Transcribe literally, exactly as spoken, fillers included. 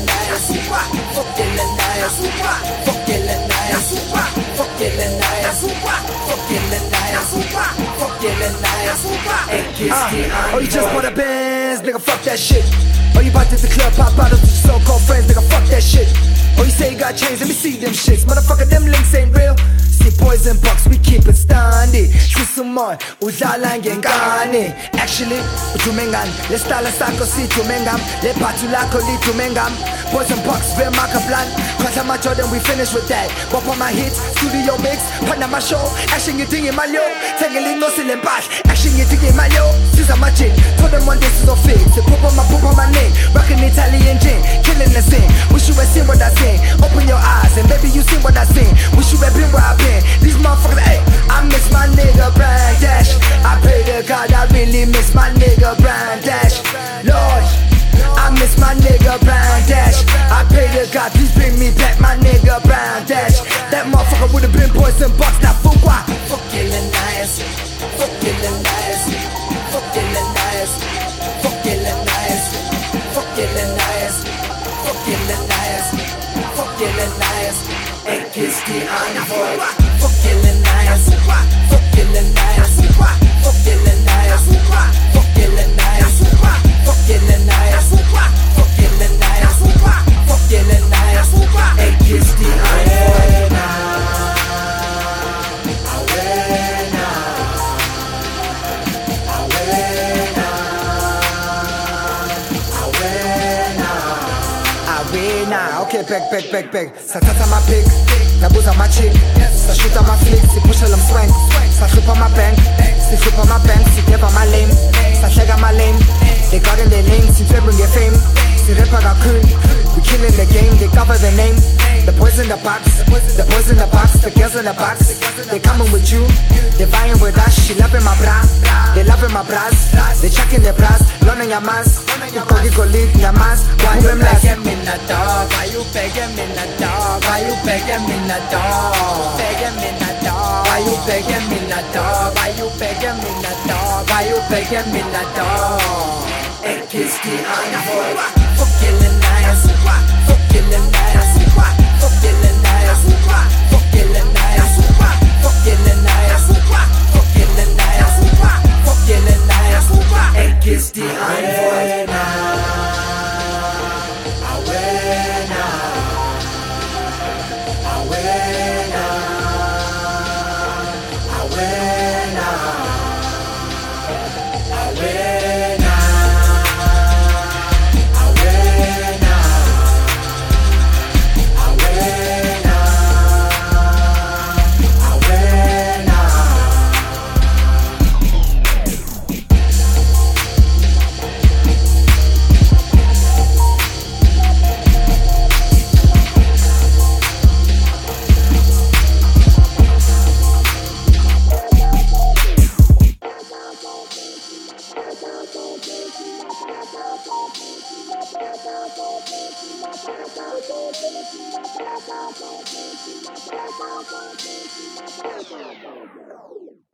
nice, fucking nice, fucking nice, fucking nice, fucking nice, fucking nice, and kiss the eye. Oh, you just bought a Benz, nigga, fuck that shit. Oh, you about to the club, pop bottles with your so-called friends, nigga, fuck that shit. Oh, you say you got chains, let me see them shits. Motherfucker, them links ain't real. See poison box, we keep it standing. Sisumoy, udlala ngengane. Actually, utumengam, le stala sako si tumengam, le patu lako li tumengam. Poison box, very marker plan. Cause I'm a Jordan, we finish with that. Bop on my hits, studio mix, partner my show. Action you think in my yo, tangling no silent bash. Action you think in my yo, since I'm a chick. Told them one this is a fix. They pop on my poop on my neck, rockin' Italian gin, killing the scene. Wish you had seen what I seen. Open your eyes and baby you seen what I seen. Wish you had been where I've been. These motherfuckers, ayy, I miss my nigga Brand Dash. I pray to God I really miss my nigga Brand Dash. Lord, I miss my nigga Brand Dash. I pray to God please bring me back my nigga Brand Dash. That motherfucker would've been poison box, that fool what? Fucking nice, fucking nice, fucking nice, fucking nice, fucking nice, fucking nice, fucking nice, and kiss the envoy. Fucking nice, fucking nice, fucking nice, fucking nice, fucking nice, fucking nice, fucking nice, and kiss the envoy. Okay, back, back, back, back. Satata my pick, nabuza my chick. Sa shoot on my flick, si push them swing. Sa flip on my bank, si flip on my bank, si give on my lane. Sa shag on my lane. They got in their lane, si bring their fame. Si rapper got cool, we killing the game, they cover the name. The boys in the box, the boys in the box, the girls in the box. They coming with you, they vying with us. She loving my bra, they loving my bras. They checking their bras, learning your mass. You could go lead your mass. Why you begging me not dog? Why you begging me not dog? Why you begging me not dog? Begging me not dog? Why you begging me not dog? Why you begging me not dog? Why you begging me not dog? And kiss the envoy. Fucking nice, fucking nice, fucking nice, fucking nice, fucking nice, fucking nice, fucking nice, and kiss the envoy. Thank you.